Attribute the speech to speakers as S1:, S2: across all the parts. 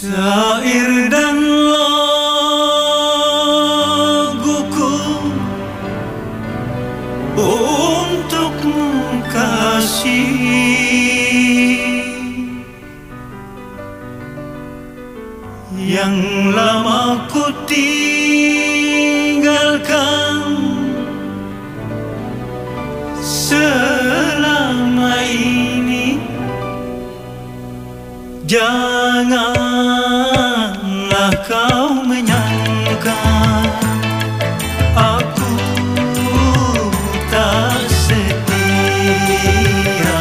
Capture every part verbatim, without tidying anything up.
S1: Syair dan laguku untukmu kasih, yang lama ku tinggalkan selama ini. Janganlah kau menyangka aku tak setia.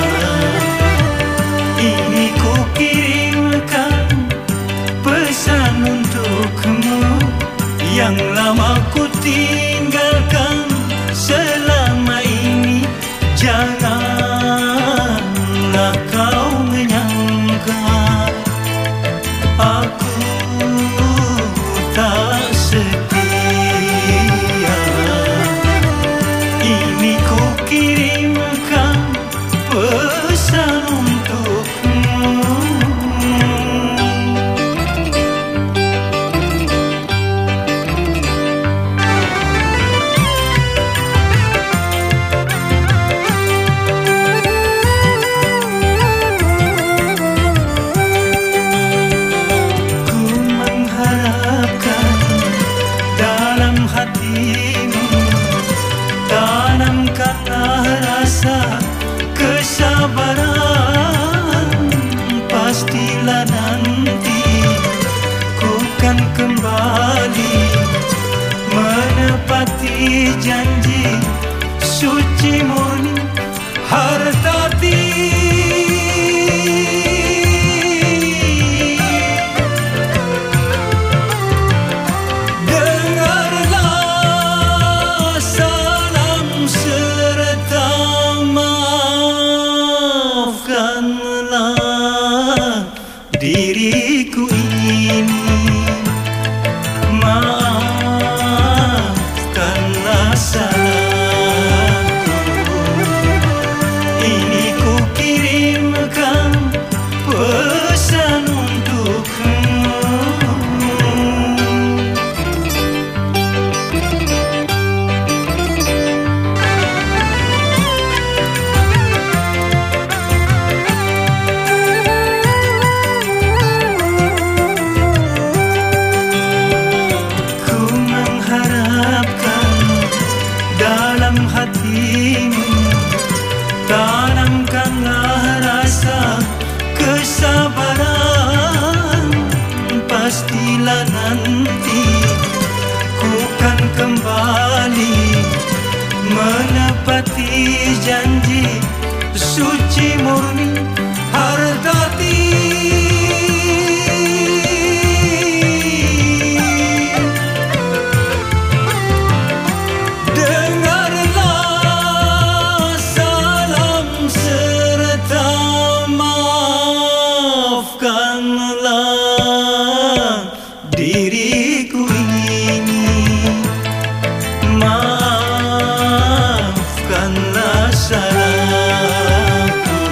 S1: Ini ku kirimkan pesan untukmu, yang lama ku tinggalkan selama ini. Janganlah kau menyangka aku tak setia. Ini ku kirimkan pesan untukmu. Tanamkanlah rasa kesabaran, pastilah nanti ku kan kembali menepati janji suci murni Hartati. Diriku ini, maafkanlah salahku. Ini ku kirimkan pesan untukmu. Hatimu, tanamkanlah rasa kesabaran, pastilah nanti ku kan kembali menepati janji suci murni Hartati. Diriku ini, maafkanlah salahku.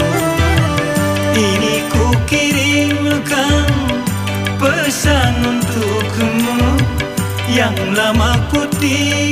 S1: Ini ku kirimkan pesan untukmu, yang lama ku tinggalkan